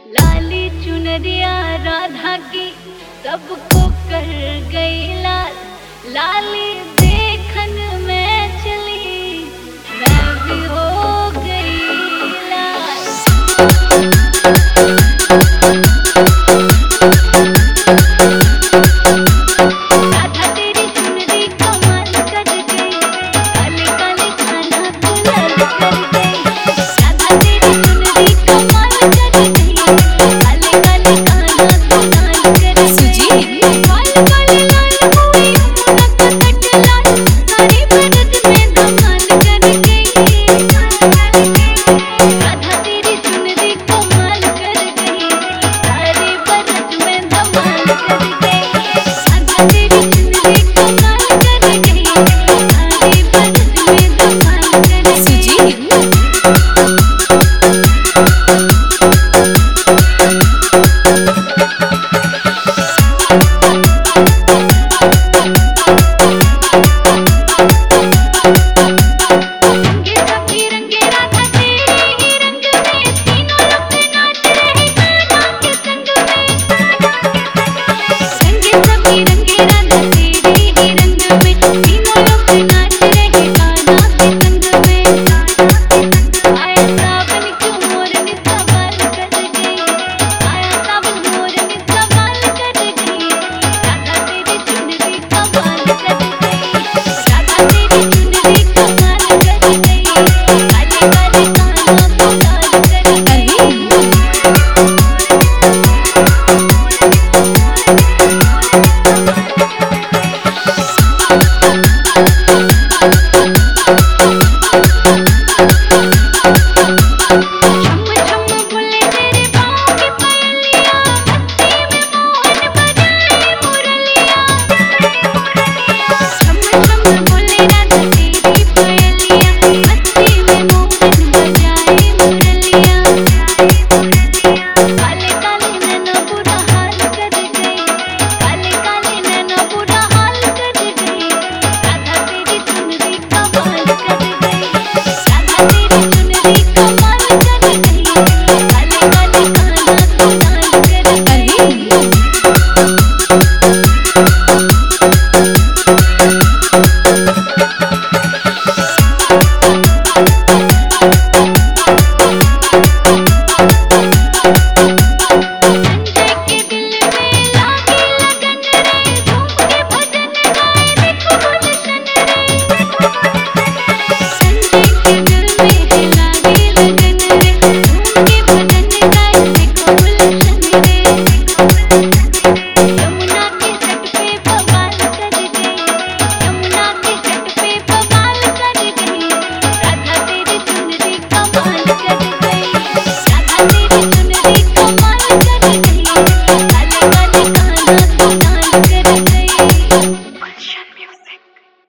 लाली चुनरिया राधा की सबको कर गई लाल। लाली देखन में चली मैं भी हो गई लाल। राधा तेरी चुनरी कमाल कर गई, काले काले कान्हा को लाल कर गई। राधा तेरी चुनरी कमाल कर गई, काले काले कान्हा को लाल कर गई। काल काले लाल हुई यमुना का तट लाल, सारी बरत में धमाल कर गई। राधा तेरी चुनरी कमाल कर गई, सारी बरत में धमाल कर गई। राधा तेरी चुनरी कमाल कर गई, सारी बरत में धमाल कर गई। रंगे सभी रंगे राधा तेरे ही रंग में, तीनों लोग नाच रहे कान्हा के संग में। रंगे सभी रंगे राधा तेरे ही रंग में, तीनों लोग नाच रहे कान्हा के संग में। आया सावन क्यों मोरनी सवाल कर गई, आया सावन मोरनी सवाल कर गई। राधा तेरी चुनरी कमाल कर गई, राधा तेरी चुनरी कमाल कर गई। काले काले कान्हा को लाल कर गई। छम छम बोले तेरे पाँव की पायलिया, भक्ति में मोहन बजाए मुरलिया। छम छम बोले राधा तेरी पायलिया, भक्ति में मोहन बजाए मुरलिया। काले काले नैना बुरा हाल कर गई, काले काले नैना बुरा हाल कर गई। राधा तेरी चुनरी कमाल कर गई, राधा तेरी चुनरी कमाल कर गई। काले काले कान्हा को लाल कर गई। संजय के दिल में लागी लगन रे, झूम के भजन गाए देखो गुलशन रे। संजय के दिल में है लागी लगन रे, झूम के भजन गाए देखो गुलशन रे। यमुना के तट पे बवाल कर गई, यमुना के तट पे बवाल कर गई। राधा तेरी चुनरी कमाल कर गई, राधा तेरी चुनरी कमाल कर गई।